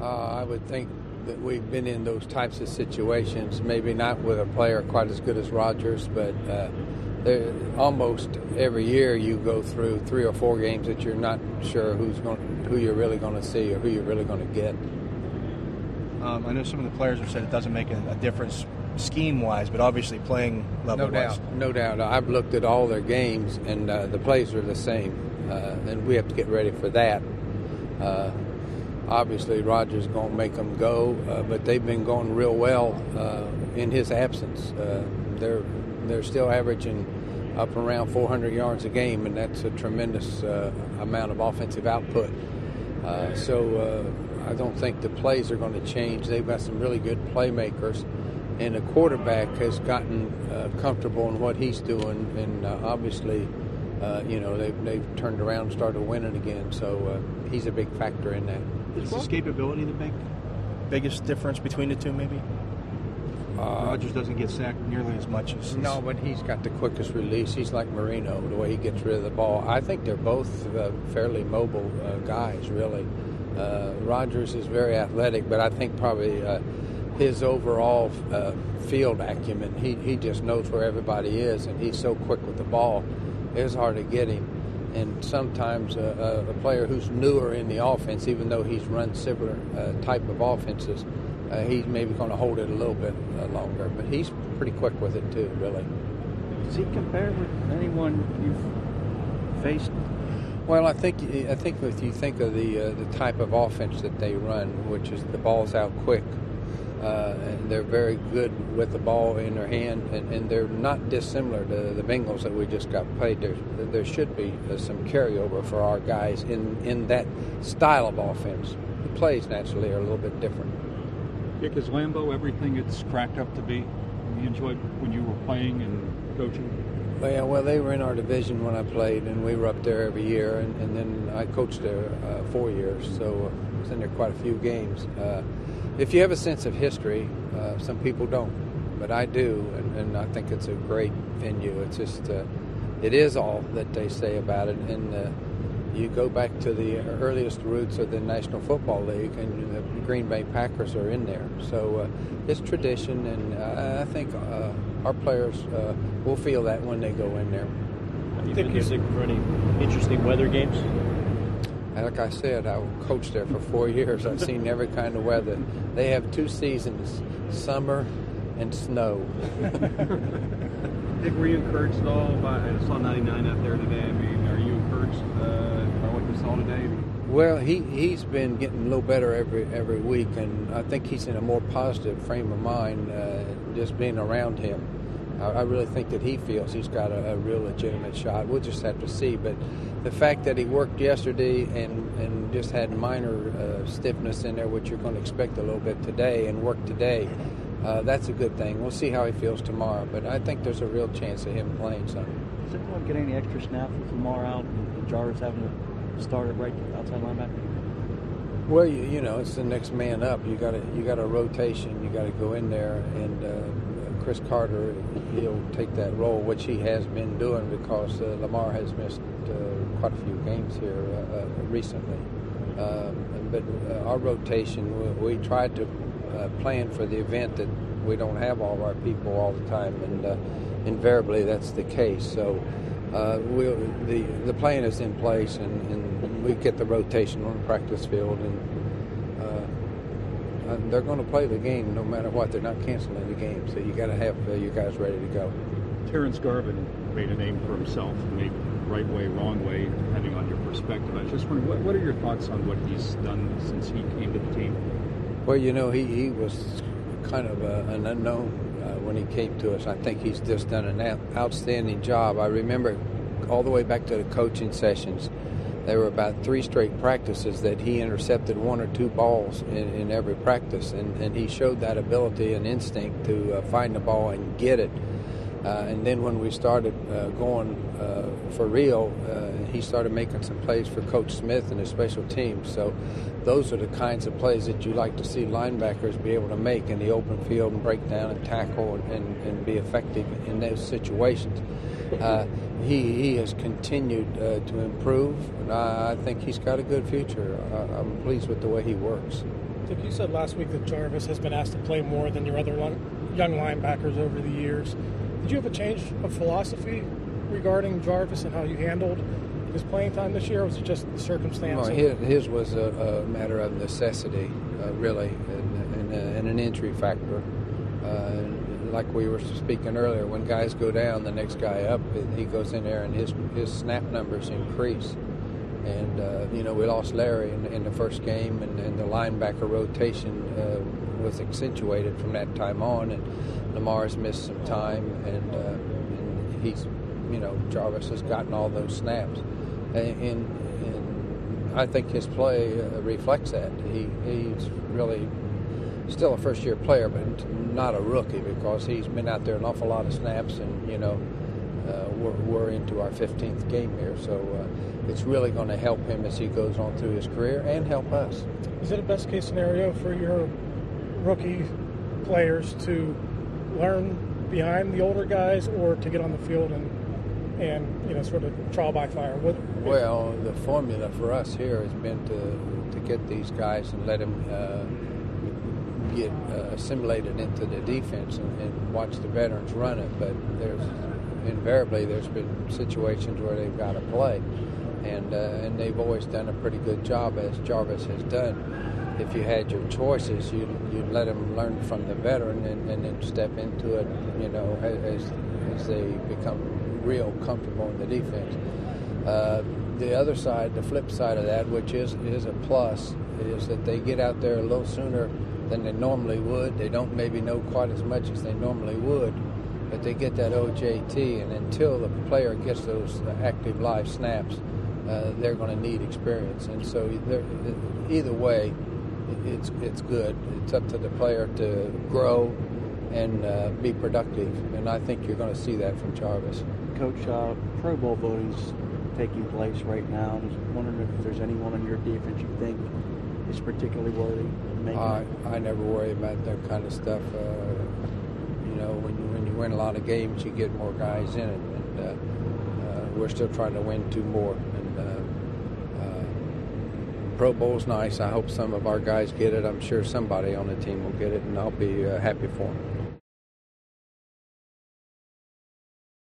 I would think that we've been in those types of situations, maybe not with a player quite as good as Rodgers, but almost every year you go through 3 or 4 games that you're not sure who you're really going to see or who you're really going to get. I know some of the players have said it doesn't make a difference scheme-wise, but obviously playing level-wise. No doubt. I've looked at all their games, and the plays are the same, and we have to get ready for that. Obviously, Rodgers is going to make them go, but they've been going real well in his absence. They're still averaging up around 400 yards a game, and that's a tremendous amount of offensive output. So I don't think the plays are going to change. They've got some really good playmakers, and the quarterback has gotten comfortable in what he's doing, and obviously, they've turned around and started winning again. So he's a big factor in that. Is escapability the biggest difference between the two, maybe? Rodgers doesn't get sacked nearly as much as... No, but he's got the quickest release. He's like Marino, the way he gets rid of the ball. I think they're both fairly mobile guys, really. Rodgers is very athletic, but I think probably his overall field acumen, he just knows where everybody is, and he's so quick with the ball, it's hard to get him. And sometimes a player who's newer in the offense, even though he's run similar type of offenses, he's maybe going to hold it a little bit longer. But he's pretty quick with it too, really. Does he compare with anyone you've faced? Well, I think if you think of the type of offense that they run, which is the ball's out quick, and they're very good with the ball in their hand, and they're not dissimilar to the Bengals that we just got played. There should be some carryover for our guys in that style of offense. The plays naturally are a little bit different. Dick, is Lambeau everything it's cracked up to be? You enjoyed when you were playing and coaching? Well, they were in our division when I played, and we were up there every year, and then I coached there 4 years, so I was in there quite a few games. If you have a sense of history, some people don't, but I do, and I think it's a great venue. It's just, it is all that they say about it, and you go back to the earliest roots of the National Football League, and the Green Bay Packers are in there. So it's tradition, and I think our players will feel that when they go in there. Have you been music for any interesting weather games? Like I said, I coached there for 4 years. I've seen every kind of weather. They have 2 seasons, summer and snow. Dick, were you encouraged at all I saw 99 out there today. I mean, are you encouraged by what you saw today? Well, he's been getting a little better every week, and I think he's in a more positive frame of mind just being around him. I really think that he feels he's got a real legitimate shot. We'll just have to see. But the fact that he worked yesterday and just had minor stiffness in there, which you're going to expect a little bit today, and work today, that's a good thing. We'll see how he feels tomorrow. But I think there's a real chance of him playing something. Does anyone get any extra snaps with Lamar out and Jarvis having to start at right outside linebacker? Well, you know, it's the next man up. You got a rotation. You got to go in there, and Chris Carter, he'll take that role, which he has been doing because Lamar has missed quite a few games here recently. But our rotation, we tried to plan for the event that we don't have all of our people all the time, and invariably that's the case. So the plan is in place, and we get the rotation on the practice field, and they're going to play the game no matter what. They're not canceling the game, so you got to have your guys ready to go. Terrence Garvin made a name for himself, maybe right way, wrong way, depending on your perspective. I was just wondering, what are your thoughts on what he's done since he came to the team? Well, you know, he was kind of an unknown when he came to us. I think he's just done an outstanding job. I remember all the way back to the coaching sessions. There were about 3 straight practices that he intercepted 1 or 2 balls in every practice, and he showed that ability and instinct to find the ball and get it. And then when we started going for real, he started making some plays for Coach Smith and his special teams. So those are the kinds of plays that you like to see linebackers be able to make in the open field and break down and tackle and be effective in those situations. He has continued to improve, and I think he's got a good future. I'm pleased with the way he works. Dick, you said last week that Jarvis has been asked to play more than your other young linebackers over the years. Did you have a change of philosophy regarding Jarvis and how you handled his playing time this year, or was it just the circumstance? No, his was a matter of necessity, really, and an injury factor. Like we were speaking earlier, when guys go down, the next guy up, he goes in there and his snap numbers increase. And, we lost Larry in the first game, and the linebacker rotation was accentuated from that time on, and Lamar's missed some time, and he's, Jarvis has gotten all those snaps. And I think his play reflects that. He's really still a first-year player, but not a rookie, because he's been out there an awful lot of snaps, and, we're into our 15th game here, so it's really going to help him as he goes on through his career and help us. Is it a best-case scenario for your rookie players to learn behind the older guys, or to get on the field and sort of trial by fire? Well, the formula for us here has been to get these guys and let them get assimilated into the defense and watch the veterans run it. But there's been situations where they've got to play, and they've always done a pretty good job, as Jarvis has done. If you had your choices, you'd let them learn from the veteran and then step into it, as they become real comfortable in the defense. The other side, the flip side of that, which is a plus, is that they get out there a little sooner than they normally would. They don't maybe know quite as much as they normally would, but they get that OJT, and until the player gets those active live snaps, they're going to need experience. And so either way, it's good. It's up to the player to grow and be productive, and I think you're going to see that from Jarvis. Coach, Pro Bowl voting's taking place right now. I was wondering if there's anyone on your defense you think is particularly worthy of making it. I never worry about that kind of stuff. When you win a lot of games, you get more guys in it, and we're still trying to win 2 more. And Pro Bowl's nice. I hope some of our guys get it. I'm sure somebody on the team will get it, and I'll be happy for them.